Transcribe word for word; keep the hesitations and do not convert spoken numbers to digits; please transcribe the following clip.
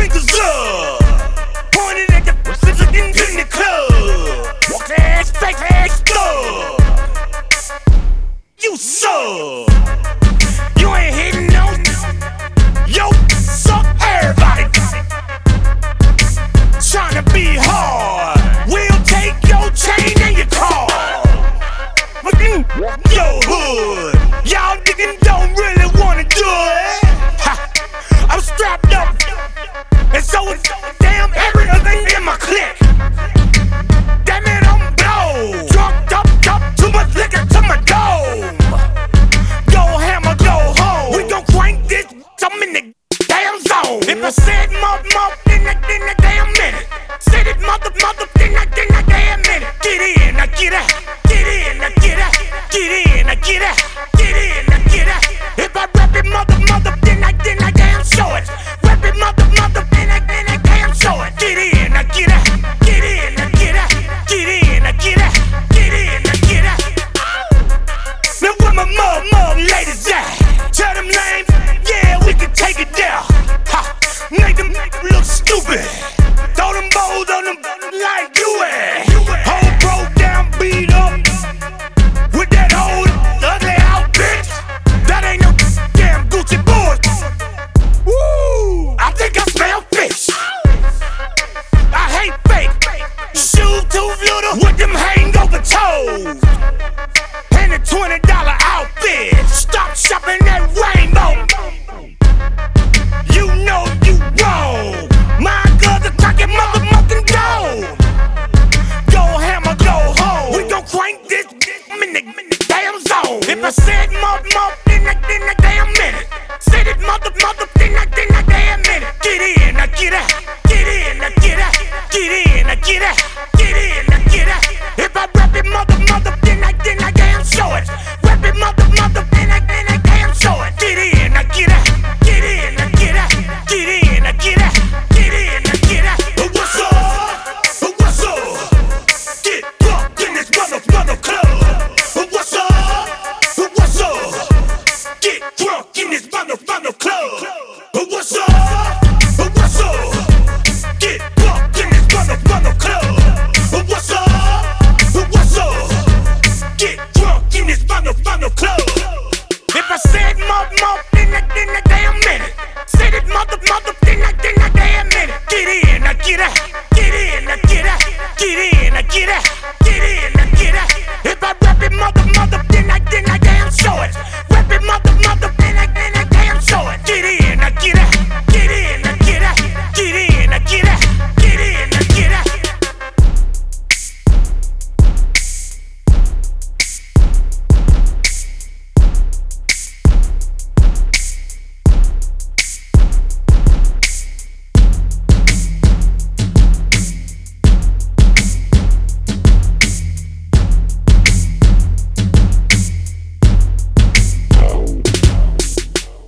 fingers up, pointing at the bitches in the club. Walk ass, fake ass, thug. You suck. You ain't hitting no. Yo, suck everybody. Tryna be hard. We'll take your chain and your car. Yo, hood. Y'all niggas don't really wanna do it. Ha. I'm strapped up, and so is damn everything in my clique. Damn it, I'm blow. Drunk up, up, too much liquor to my dome. Go hammer, go home. We gon' crank this, I'm in the damn zone. If I said mother, mother, then I, then I damn minute. Said it mother, mother, then I, then I damn minute. Get in, I get out. Get in, I get out. Get in, I get out. Get in, I get out. If I rap it mother, mother, then I, then I damn show it. Rap it mother, mother, then I, then I damn show it. Get in, I get out. Get in, I get out. Get in, I get out. Get in, I get out. Now where my mother, mother ladies at? Tell them lames, yeah, we can take it down. Ha, make them look stupid. Throw them bowls on them like you at. Whole broke down, beat up with that old ugly outfit. That ain't no damn Gucci boy. Woo! I think I smell fish. I hate fake. Shoes too little with them hangover toes. And a twenty dollar outfit. Stop shopping at Rainbow. You know you wrong. My girl's a crackin' motherfucking dough. Go hammer, go home. We gon' crank this I'm in the, in the damn zone. If I said mother, mother, then I, then I damn minute. Said it mother, mother, then I, then I damn minute. Get in, I get out. Get in, I get out. Get in, I get out.